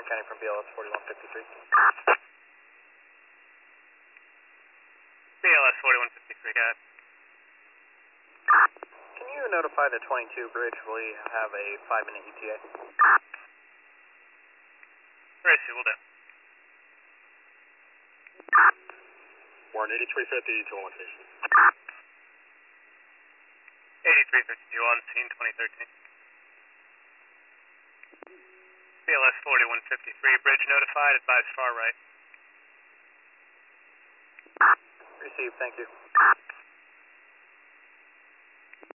Tarrant County from BLS 4153. BLS 4153, got it. Can you notify the 22 bridge? We have a 5-minute ETA. Gracie, will do. Warren 8350 to one station. 8352 on scene 2013. BLS 4153, bridge notified, advise far right. Received, thank you.